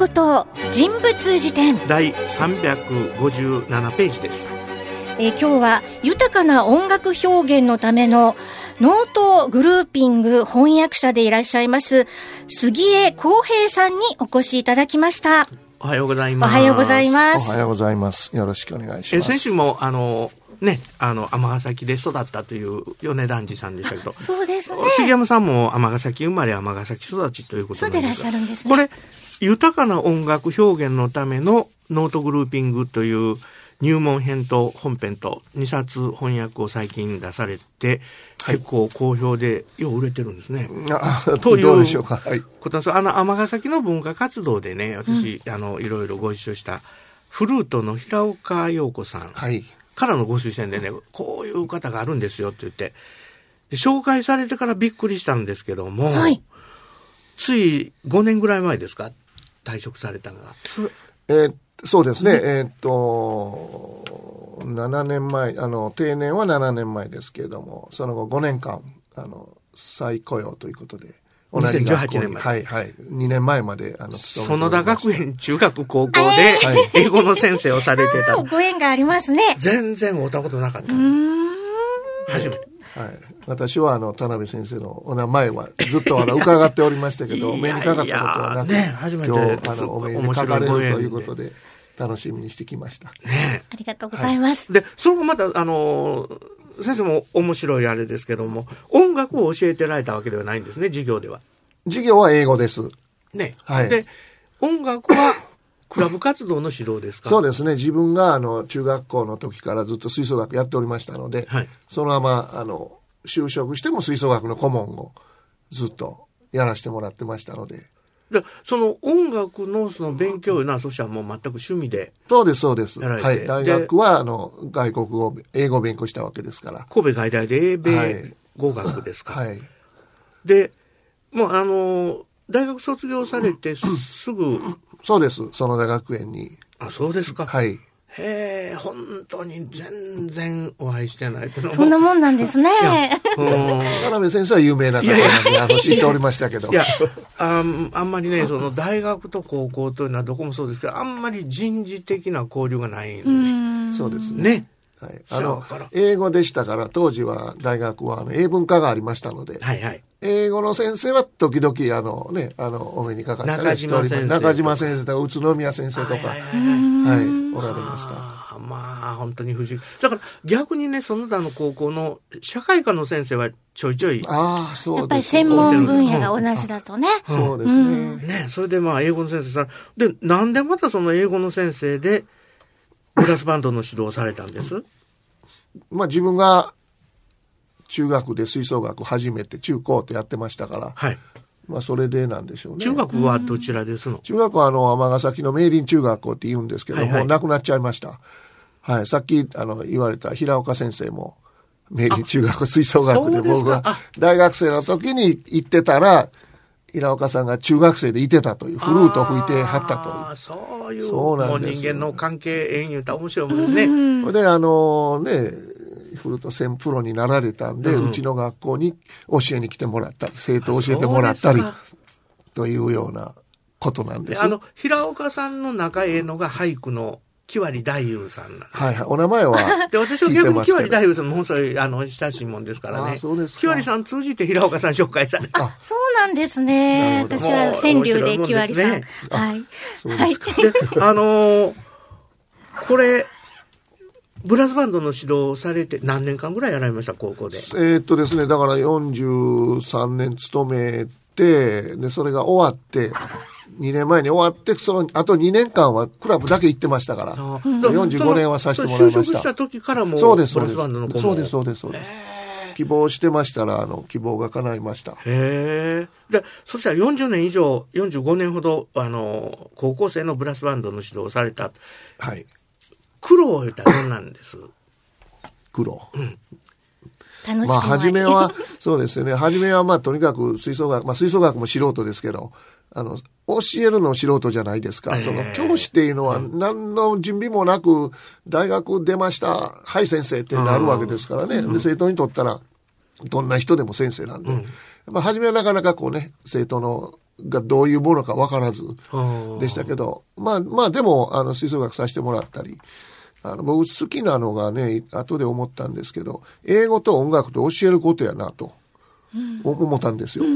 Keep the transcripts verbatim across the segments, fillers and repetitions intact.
誠人物辞典第さんびゃくごじゅうななページです。 えー、今日は豊かな音楽表現のためのノートグルーピング翻訳者でいらっしゃいます杉江康平さんにお越しいただきました。 おはようございます。 おはようございます。 おはようございます。よろしくお願いします。 え先週もあのね、あの尼崎で育ったという米團次さんでしたけど、 そうですね。 杉山さんも尼崎生まれ尼崎育ちということなんですが、 そうでいらっしゃるんですね。 これ豊かな音楽表現のためのノートグルーピングという入門編と本編とにさつ翻訳を最近出されて、はい、結構好評でよう売れてるんですね。 あというどうでしょうか。はい。 あの尼崎の文化活動でね、私、うん、あのいろいろご一緒したフルートの平岡陽子さんからのご推薦でね、こういう方があるんですよって言って紹介されてからびっくりしたんですけども、はい、ついごねんぐらい前ですか、退職されたのが。 えー、そうですね。えー、っとななねんまえ、あの定年はななねんまえですけれども、その後ごねんかんあの再雇用ということで。 にせんじゅうはちねんまで。 はいはい。にねんまえまで、あの、 園田学園中学高校で、英語の先生をされてた。 ご縁がありますね。 全然会ったことなかった。初めて。 はい。私は、あの、田辺先生のお名前はずっとあの伺っておりましたけど、お目にかかったことはなく、 ね、初めて今日、あの、お目にかかれるということで、楽しみにしてきました。 ね。 ありがとうございます。 で、それもまた、あの、先生も面白いあれですけども、音楽を教えてられたわけではないんですね、授業では。 授業は英語です。 ね。 はい。 で、音楽はクラブ活動の指導ですか？ そうですね。自分があの中学校の時からずっと吹奏楽やっておりましたので、はい、そのままあの就職しても吹奏楽の顧問をずっとやらせてもらってましたので。 で、その音楽のその勉強な、そしたらもう全く趣味で。 そうです、そうです。はい。大学はあの外国語、英語を勉強したわけですから。 神戸外大で英米語学ですか？ はい。はい、 で、もうあの大学卒業されてすぐ、うん、 そうです、園田学園に。 あ、そうですか。 はい。 へえ、本当に全然お会いしてないけども。 そんなもんなんですね。 田辺先生は有名な方なんで、あの知っておりましたけど。 いや、あ, あんまりね、その大学と高校というのはどこもそうですけど、あんまり人事的な交流がないんで。 そうですね。 ね。 はい、あの英語でしたから、当時は大学はあの英文科がありましたので、はいはい、英語の先生は時々あの、ね、あのお目にかかったりしております。中島先生とか宇都宮先生とか、はい、はいはい、おられました。 あまあ本当に不思議。だから逆にね、その他の高校の社会科の先生はちょいちょい、 ああそうです、ね、 やっぱり専門分野が同じだとね、 うん、そうですね、うん、 ね、それでまあ英語の先生さで、なんでまたその英語の先生でブラスバンドの指導をされたんです？ まあ自分が中学で吹奏楽初めて中高ってやってましたから、はい、まあそれでなんでしょうね。 中学はどちらですの？ 中学はあの尼崎の明林中学校って言うんですけども、はいはい、亡くなっちゃいました。はい、さっきあの言われた平岡先生も明林中学吹奏楽で僕が大学生の時に行ってたら、平岡さんが中学生でいてたという、フルート吹いてはったという。 ああ、そういう、そうなんです。もう人間の関係縁言うたら面白いもんですね。 で、あのね、フルート専プロになられたんで、うん、うちの学校に教えに来てもらったり、生徒を教えてもらったり、というようなことなんです。 あの、平岡さんの仲ええのが俳句の木割太夫さんなんです。 はいはい。お名前は。 で、私は逆に木割太夫さんも本当に、あの、親しいもんですからね。 あ、そうですか。 木割さん通じて平岡さん紹介された。 あ、そうなんですね。私は川柳で木割さん。ね、はい。 そうですか。 で、あのー、これ、ブラスバンドの指導をされて何年間ぐらいやられました、高校で？ えー、っとですね、だからよんじゅうさんねん勤めて、で、それが終わって、にねんまえに終わって、そのあとにねんかんはクラブだけ行ってましたから、よんじゅうごねんはさせてもらいました。 就職した時からもそうです、 ブラスバンドの顧問。 そうです、そうです、そうです。希望してましたら、あの、希望が叶いました。 へえ。で、そしたらよんじゅうねん以上、よんじゅうごねんほど、あの、高校生のブラスバンドの指導をされた。 はい。 苦労を言ったらどんなんです？ 苦労。 うん。 楽しくまあ、初めは、そうですよね。初めは、まあ、とにかく吹奏楽、まあ、吹奏楽も素人ですけど、あの、教えるの素人じゃないですか。その、教師っていうのは、何の準備もなく、大学出ました、はい先生ってなるわけですからね。で、生徒にとったら、どんな人でも先生なんで。うん、まあ、初めはなかなかこうね、生徒のがどういうものか分からずでしたけど、まあまあでも、あの、吹奏楽させてもらったり、あの、僕好きなのがね、後で思ったんですけど、英語と音楽と教えることやなと、思ったんですよ。うん、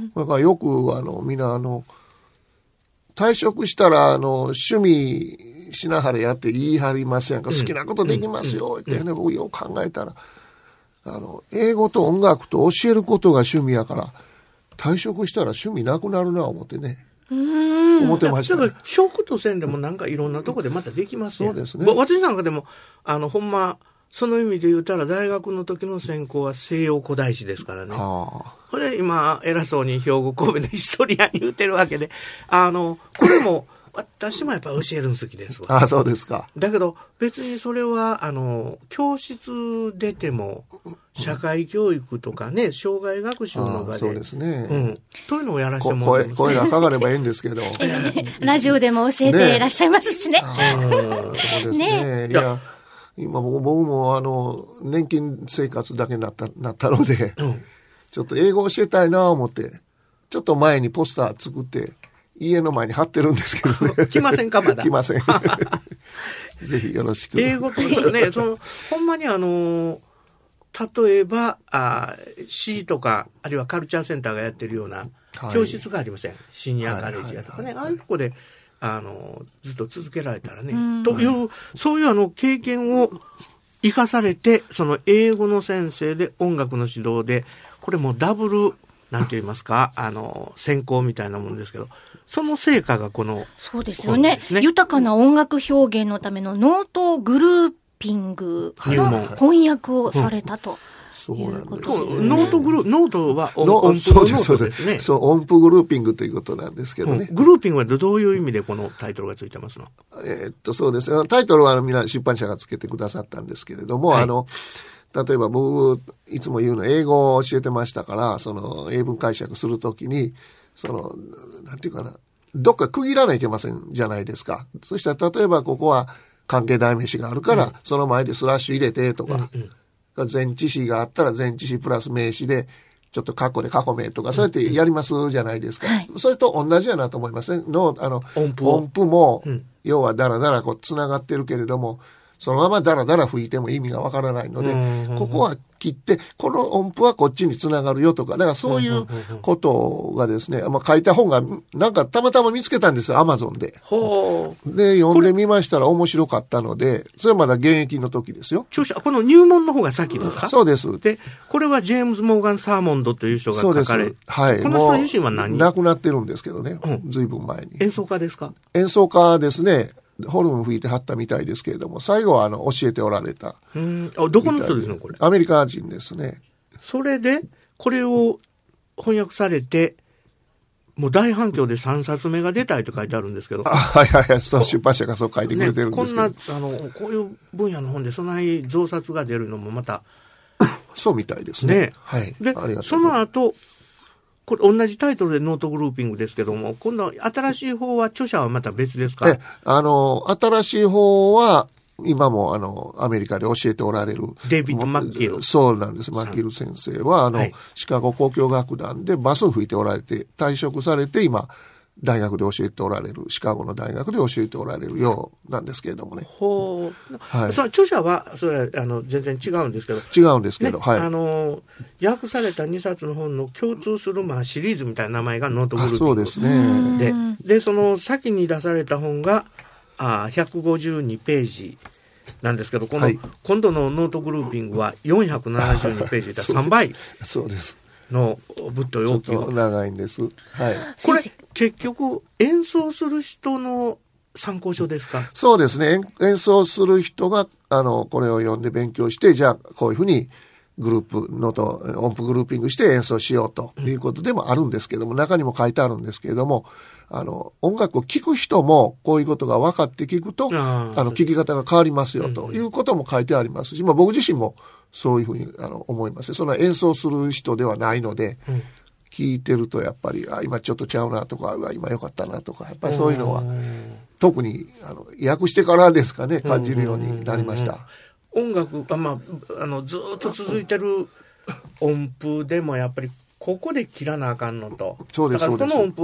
だからよく、あの、みんな、あの、退職したら、あの、趣味しなはれやって言い張りますやんか、好きなことできますよ、ってね、僕よく考えたら、あの、英語と音楽と教えることが趣味やから、退職したら趣味なくなるな、思ってね。 うん思ってました、ね。 だから、職とせんでもなんかいろんなとこでまたできますよ。 そうですね。 私なんかでも、あの、ほんま、その意味で言うたら、大学の時の専攻は西洋古代史ですからね。はあ、これ今、偉そうに兵庫神戸のヒストリアン言うてるわけで、あの、これも、私もやっぱ教えるの好きですわ。 ああ、そうですか。 だけど、別にそれは、あの、教室出ても、社会教育とかね、障害学習の場で。 そうですね。 うん。というのをやらせてもらってます。 声がかかればいいんですけど。 ラジオでも教えていらっしゃいますしね。 ねそうですね。ねいや、今僕も、あの、年金生活だけになった、なったので、うん、ちょっと英語教えたいな思って、ちょっと前にポスター作って、家の前に貼ってるんですけどね。 来ませんか、まだ。 来ません。ぜひよろしく。 英語とかね、その、ほんまにあの、例えば、あ市とか、あるいはカルチャーセンターがやってるような教室がありません。はい、シニアカレッジやとかね。ああいうとこで、あの、ずっと続けられたらね。という、そういうあの、経験を生かされて、その英語の先生で音楽の指導で、これもダブル、なんて言いますか、あの、専攻みたいなもんですけど、その成果がこの、 そうですよね。豊かな音楽表現のためのノートグルーピングの翻訳をされたと。いうことですね。 ノートグループ、ノートは音符のノートですね。 そう、音符グルーピングということなんですけどね。 うん、グルーピングはどういう意味でこのタイトルがついてますの？ えー、っと、そうです。タイトルはみんな出版社がつけてくださったんですけれども、はい、あの、例えば僕、いつも言うの、英語を教えてましたから、その、英文解釈するときに、その、なんていうかな、どっか区切らないといけませんじゃないですか。そしたら、例えばここは関係代名詞があるから、うん、その前でスラッシュ入れてとか、うんうん、前置詞があったら前置詞プラス名詞で、ちょっと過去で過去名とか、そうやってやりますじゃないですか。はい、それと同じやなと思いますね。の、あの、音符音符も、うん、要はだらだらこう繋がってるけれども、そのままだらだら吹いても意味がわからないので、ここは切って、この音符はこっちにつながるよとか、だからそういうことがですね、まあ書いた本が、なんかたまたま見つけたんですよ、アマゾンで。 ほう。で、読んでみましたら面白かったので、それはまだ現役の時ですよ。 著者、この入門の方が先ですか？ そうです。 で、これはジェームズ・モーガン・サーモンドという人が書かれ、そうです。 はい。 この人自身は何？ 亡くなってるんですけどね、ずいぶん前に。 演奏家ですか？ 演奏家ですね。ホルン吹いてはったみたいですけれども、最後はあの教えておられた。 うん。あ、どこの人ですのこれ？ アメリカ人ですね。 それで、これを翻訳されて、もう大反響でさんさつめが出たいと書いてあるんですけど。 あ、はいはいはい。そう、出版社がそう書いてくれてるんですけど。 ね、こんな、あの、こういう分野の本でそんなに増刷が出るのもまた。 そうみたいですね。ね。はい。 で、その後、これ同じタイトルでノートグルーピングですけども、今度新しい方は著者はまた別ですか？ え、あの、新しい方は、今もあの、アメリカで教えておられる。 デイビッド・マッキル。 そうなんです。マッキル先生は、あの、はい、シカゴ交響楽団でバスを吹いておられて、退職されて、今、大学で教えておられる、シカゴの大学で教えておられるようなんですけれどもね。 ほう。はい。その著者は、それは、あの、全然違うんですけど。 違うんですけど、ね、はい。 あの、訳されたにさつの本の共通する、まあ、シリーズみたいな名前がノートグルーピング。 そうですね。 で、で、その先に出された本が、あひゃくごじゅうにページなんですけど、この、はい、今度のノートグルーピングはよんひゃくななじゅうにページでさんばい。 そうです。 のぶっとい大きい。 長いんです。はい。 これ、結局、演奏する人の参考書ですか？ そうですね。演奏する人が、あの、これを読んで勉強して、じゃあ、こういうふうに、グループ、ノート、音符グルーピングして演奏しようということでもあるんですけども、中にも書いてあるんですけれども、あの、音楽を聴く人も、こういうことが分かって聴くと、あ, あの、聴き方が変わりますよということも書いてありますし、まあ僕自身もそういうふうにあの思います。そんな演奏する人ではないので、聴いてるとやっぱり、あ、今ちょっとちゃうなとか、今良かったなとか、やっぱりそういうのは、特に、あの、訳してからですかね、感じるようになりました。 音楽が、まあ、あの、ずっと続いてる音符でもやっぱり、ここで切らなあかんのと。 そうです、そうです。 だからこの音符を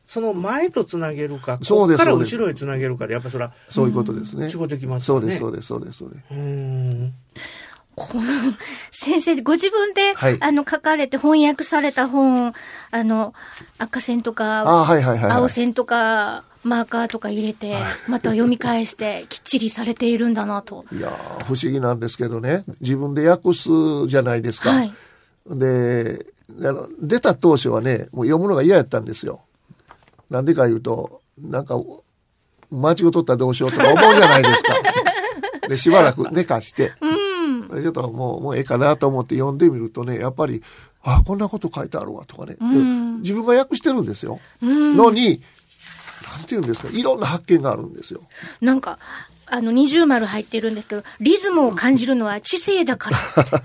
その前とつなげるか、ここから後ろへつなげるかで、やっぱそれは、 そういうことですね。 違ってきますね。 そうです、そうです、そうです、そうです。 うん。 この先生ご自分で、はい、あの書かれて翻訳された本、あの赤線とか、はいはいはいはい、青線とかマーカーとか入れて、はい、また読み返してきっちりされているんだなと。 いや不思議なんですけどね、自分で訳すじゃないですか。はい、であの出た当初はね、もう読むのが嫌やったんですよ。なんでか言うと、なんか間違い取ったらどうしようとか思うじゃないですか。でしばらく寝かして。うんちょっともう、もうええかなと思って読んでみるとね、やっぱり、あ、こんなこと書いてあるわとかね。うん、自分が訳してるんですよ。うん、のに、なんていうんですか、いろんな発見があるんですよ。 なんか、あの、二重丸入ってるんですけど、リズムを感じるのは知性だから。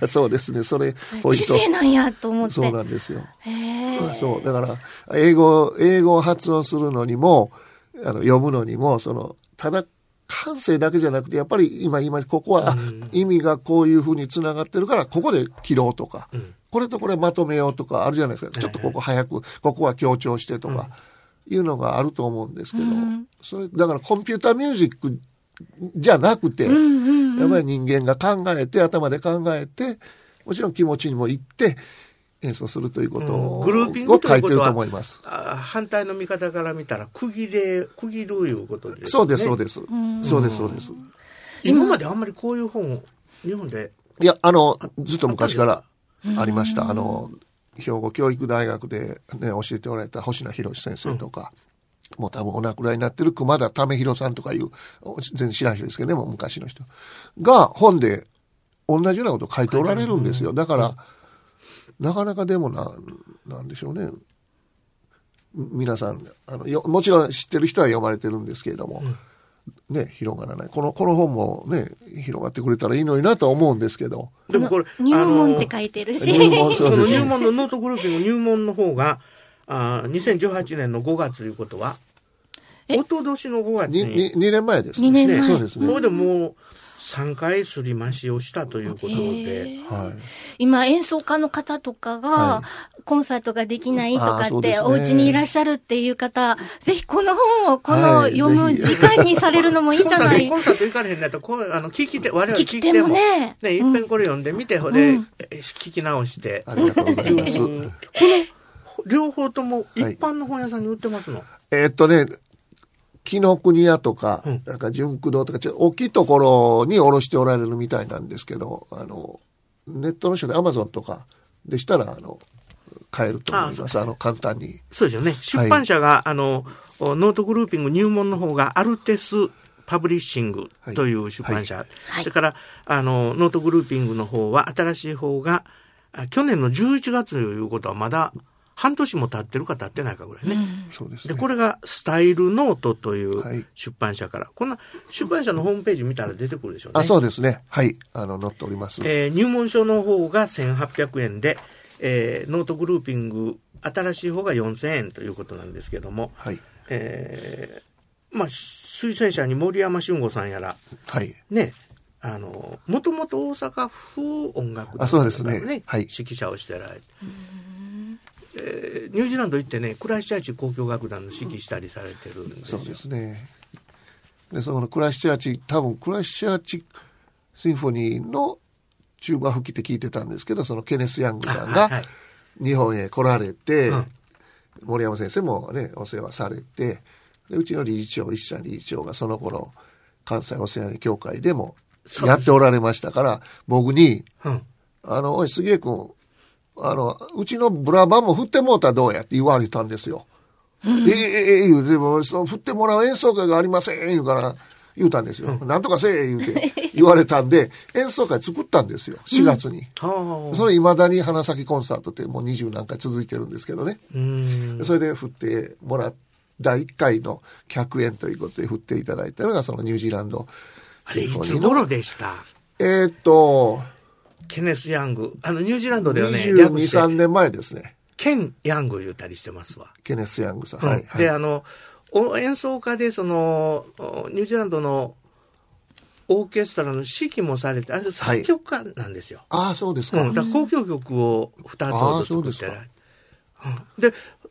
そうですね、それ、 ポイント。知性なんやと思って。 そうなんですよ。へー。そう、だから、英語、英語を発音するのにも、あの、読むのにも、その、ただ、感性だけじゃなくて、やっぱり今、今、ここは、うん、意味がこういうふうにつながってるから、ここで切ろうとか、うん、これとこれまとめようとかあるじゃないですか。ちょっとここ早く、ここは強調してとか、いうのがあると思うんですけど、うん、それ、だからコンピューターミュージックじゃなくて、うんうんうん、やっぱり人間が考えて、頭で考えて、もちろん気持ちにもいって、演奏するということを、うん、グルーピングということは書いてると思います。 反対の見方から見たら区切れ区切るいうことですね。 そうですそうです。そうですそうです。 今まであんまりこういう本を日本でいやあのずっと昔からありました。あの兵庫教育大学でね教えておられた星名博先生とか、うん、もう多分お亡くなりになってる熊田為弘さんとかいう全然知らない人ですけどね、もう昔の人が本で同じようなことを書いておられるんですよ。だから。うんなかなかでもな、なんでしょうね。皆さん、あのよもちろん知ってる人は読まれてるんですけれども、うん、ね、広がらない。この、この本もね、広がってくれたらいいのになとは思うんですけど。 でもこれ、入門って書いてるし。 入門、そうですね。入門のノートグループの入門の方が、あにせんじゅうはちねんのごがつということは、おととしのごがつに。 に、にねんまえですね。にねんまえ。 ね、そうですね。 それでもう、さんかいすり増しをしたということで、 はい、今演奏家の方とかが、はい、コンサートができないとかって、ね、お家にいらっしゃるっていう方、ぜひこの本をこの読む時間にされるのもいいんじゃない、 コンサート行かれへんだとこうあの聞きて我々聞きてもね、ねいっぺんこれ読んでみて、うん、で、うん、聞き直して、 ありがとうございます。この両方とも一般の本屋さんに売ってますの？はい、 えー、っとね。紀ノ国屋とか、うん、なんか純駆堂とか、ちょっと大きいところに卸しておられるみたいなんですけど、あの、ネットの人でアマゾンとかでしたら、あの、買えると思います。あ, あの、簡単に。 そうですよね。出版社が、はい、あの、ノートグルーピング入門の方がアルテスパブリッシングという出版社。はいはい、それから、あの、ノートグルーピングの方は、新しい方が、去年のじゅういちがつということはまだ、半年も経ってるか経ってないかぐらいね。うん、 そうですね。 で、これがスタイルノートという出版社から。はい、こんな出版社のホームページ見たら出てくるでしょうね。 あ、そうですね。はい。あの、載っております。 えー、入門書の方がせんはっぴゃくえんで、えー、ノートグルーピング、新しい方がよんせんえんということなんですけども。はい。えー、まあ、推薦者に森山俊吾さんやら。はい。ね。あの、もともと大阪府音楽団、ね、 あ、そうですね。はい。 指揮者をしてられて。えー、ニュージーランド行ってね、クライスチャーチ交響楽団の指揮したりされてるんですよ。 そうですね。で、そのクライスチャーチ、多分クライスチャーチシンフォニーのチューバ吹きって聞いてたんですけど、そのケネス・ヤングさんが日本へ来られて、はいはい、森山先生もね、お世話されて、でうちの理事長、石田理事長がその頃、関西オセアニ協会でもやっておられましたから、僕に、うん、あの、おい、杉江君、あの、うちのブラバンも振ってもうたらどうやって言われたんですよ。うん、ええええ言うて、でも、その振ってもらう演奏会がありません、言うから、言うたんですよ。うん、なんとかせえ、言うて、言われたんで、演奏会作ったんですよ、しがつに。うん、それ未だに花咲コンサートってもう二十何回続いてるんですけどね。うん、それで振ってもらっだいいっかいのひゃくえんということで振っていただいたのが、そのニュージーランドシンフォニーの。あれ、いつ頃でした？ えーっと、 ケネス・ヤング。あの、ニュージーランドではね、 にじゅうに、さんねんまえですね。 ケン・ヤング言ったりしてますわ。 ケネス・ヤングさん。 うん、はい、はい。で、あの、演奏家で、その、ニュージーランドのオーケストラの指揮もされて、あれ作曲家なんですよ。 はい、ああ、そうですか。 うん、だから交響曲をふたつほど作ってられる。で、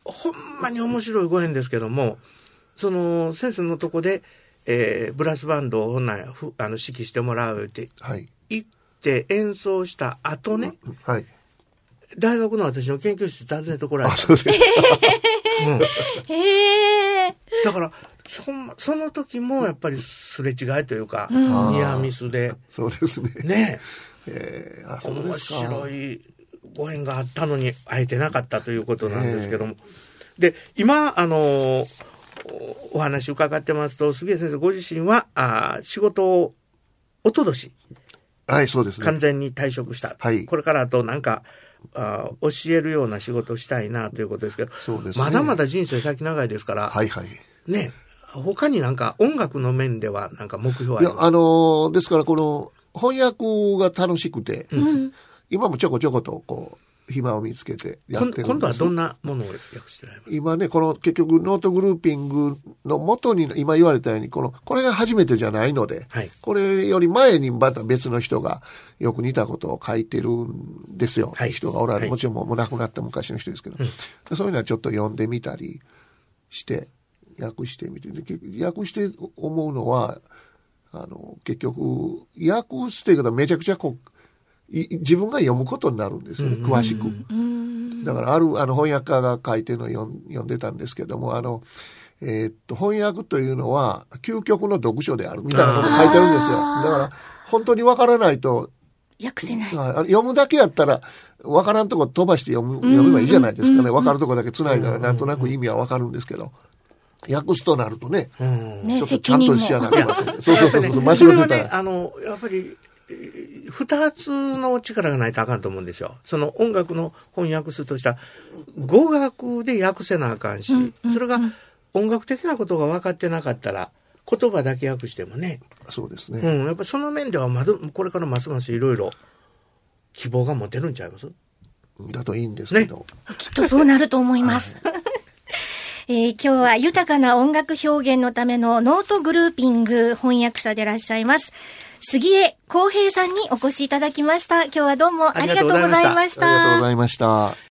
ほんまに面白いご縁ですけども、その先生のとこで、えー、ブラスバンドをほんならふあの指揮してもらうって、はい、行って演奏した後ね、はい、大学の私の研究室訪ねてこられた。あ、そうですか。うん、へー。だからそ、その時もやっぱりすれ違いというか、うん、ニアミスで。 そうですね。 ねえ。あ、そうですか。面白いご縁があったのに会えてなかったということなんですけども。で、今、あの、お話伺ってますと、杉江先生ご自身は、あ仕事をおととし、 はい、そうですね。 完全に退職した。はい。これからあとなんか、あ教えるような仕事をしたいなということですけど、そうですね。まだまだ人生先長いですから、はいはい。ね、他になんか音楽の面ではなんか目標ありますか？ いや、あのー、ですからこの翻訳が楽しくて、うん、今もちょこちょことこう、暇を見つけてやってるんです。 今度はどんなものを訳してられますか？ 今ね、この結局ノートグルーピングの元に今言われたように、この、これが初めてじゃないので、はい、これより前にまた別の人がよく似たことを書いてるんですよ。はい、人がおられる。はい、もちろんもう亡くなった昔の人ですけど、うん、そういうのはちょっと読んでみたりして、訳してみて、訳して思うのは、あの、結局、訳すということはめちゃくちゃこう、自分が読むことになるんですよね、詳しく。だからあるあの翻訳家が書いてるのを読ん、読んでたんですけども、あの、えー、っと、翻訳というのは究極の読書であるみたいなことを書いてるんですよ。だから本当にわからないと、 訳せない。 読むだけやったら、わからんとこ飛ばして読む、読めばいいじゃないですかね。わかるとこだけ繋いだらなんとなく意味はわかるんですけど。訳すとなるとね、ちょっとちゃんとしやなきゃいけません。そうそうそうそう、間違ってたら。それはね、 あの、やっぱり、二つの力がないとあかんと思うんですよ。その音楽の翻訳するとした語学で訳せなあかんし、うんうん、それが音楽的なことが分かってなかったら言葉だけ訳してもね。 そうですね。 うん、やっぱりその面ではまだこれからますますいろいろ希望が持てるんちゃいます？ だといいんですけど。ね、 きっとそうなると思います。はいえー、今日は豊かな音楽表現のためのノートグルーピング翻訳者でいらっしゃいます杉江康平さんにお越しいただきました。今日はどうもありがとうございました。 ありがとうございました。